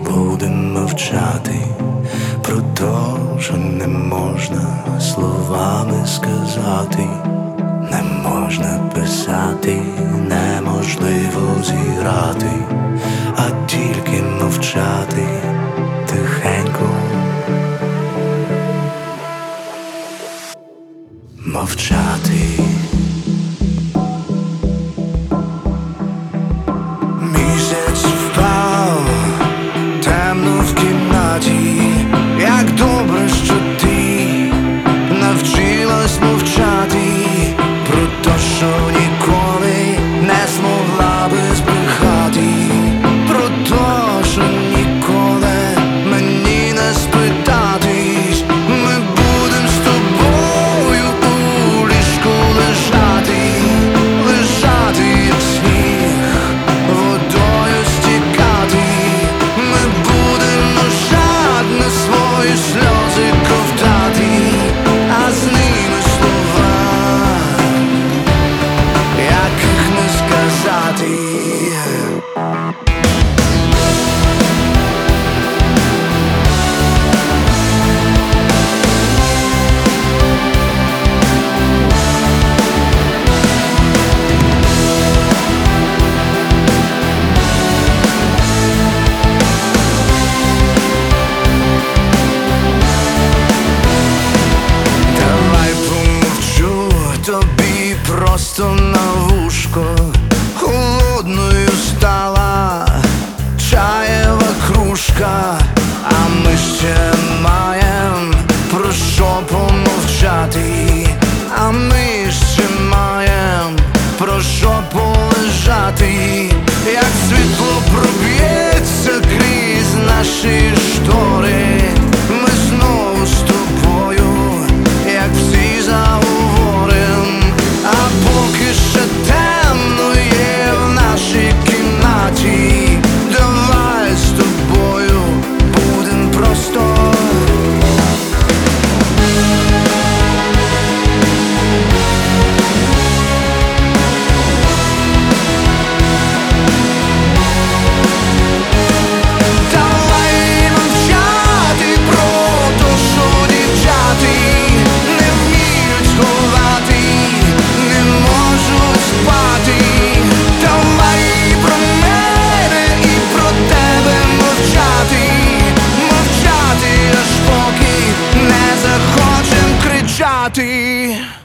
будем мовчати про то, що не можна словами сказати, не можна писати, неможливо зіграти, а тільки мовчати тихенько. Мовчати. Місяць впав темно в кімнаті, як добре, що ти навчилась мовчати про те, що ніколи не змогла би збрехати, про те, що ніколи мені не спитатись. Ми будем з тобою у ліжку лежати, лежати як сніг, водою стікати. Ми будемо жадно свої сльози ковтати, а з ними слова, яких не сказати. Тобі просто на вушко, холодною стала чаєва кружка, а ми ще маєм про що помовчати, а ми ще маєм про що полежати, як світло проб'ється крізь наші штори. Ми знову з тобою, як всі заговорим, а поки ще темно є в нашій кімнаті, давай з тобою будем просто. Давай мовчати про то, що дівчати не вміють сховати, не можуть спати. Давай про мене і про тебе мовчати, мовчати, аж поки не захочем кричати.